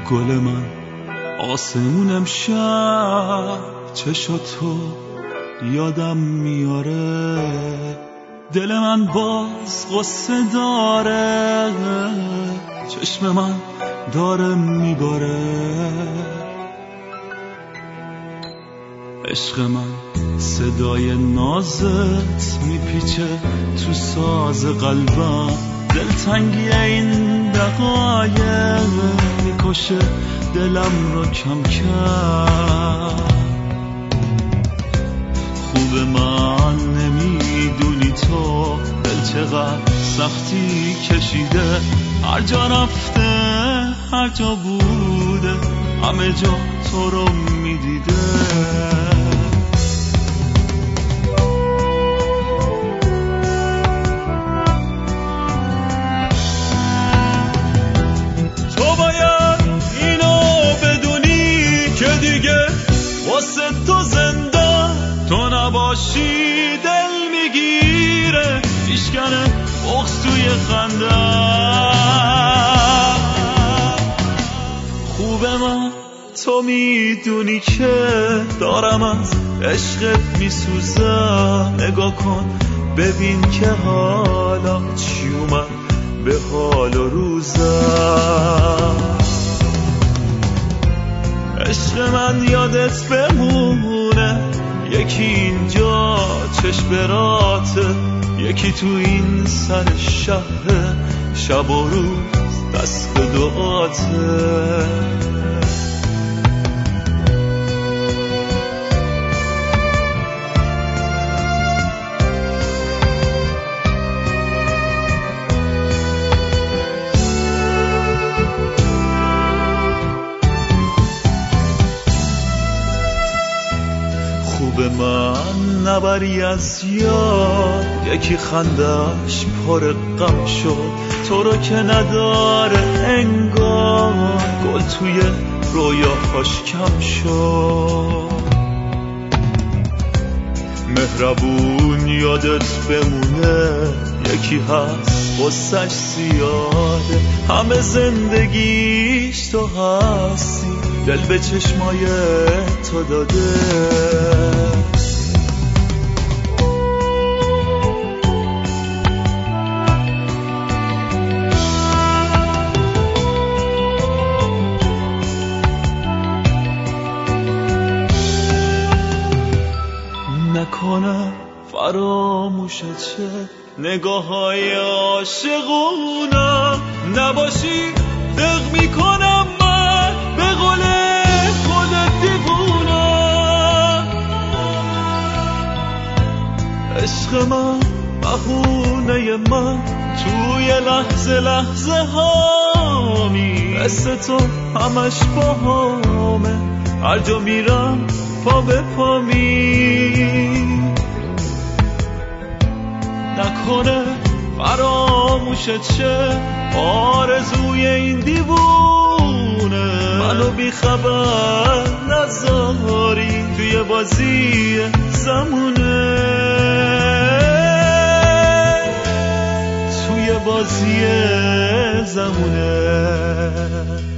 گل من آسمون امشب چشاتو یادم میاره، دل من باز غصه داره، چشم من داره میباره. عشق من صدای نازت میپیچه تو ساز قلبم، دلتنگی این دقایق میکشه دلم رو کم کم. خوب من نمیدونی تو دل چقدر سختی کشیده، هر جا رفته هر جا بوده همه جا تو رو میدیده. تو باید اینو بدونی که دیگه واسه تو زنده تو نباشی دل میگیره، میشکنه بغض توی خنده. خوبه من تو میدونی که دارم از عشقت میسوزم، نگاه کن ببین که حالا چی اومد به حال و روزم. عشق من یادت بمونه، یکی اینجا چشم براته، یکی تو این سر شهر شب و روز دست به دعاته. خوب من نبری از یاد، یکی خندش پر غم شد، تو رو که نداره انگار، گل توی رویاهاش کم شد. مهربون یادت بمونه، یکی هست غصه‌ش زیاده، همه زندگیش تو هستی، دل به چشمای تو داده. نکنه فراموشت شه نگاه های عاشقونم، نباشی دق میکنم من به قول خودت دیوونم. عشق من بهونه من توی لحظه لحظه هامی، قصه تو همش با همه، هر جا میرم پا به پا می. نکنه فراموشت شه آرزوی این دیوونه، منو بی خبر نذاری توی بازی زمونه، توی بازی زمونه.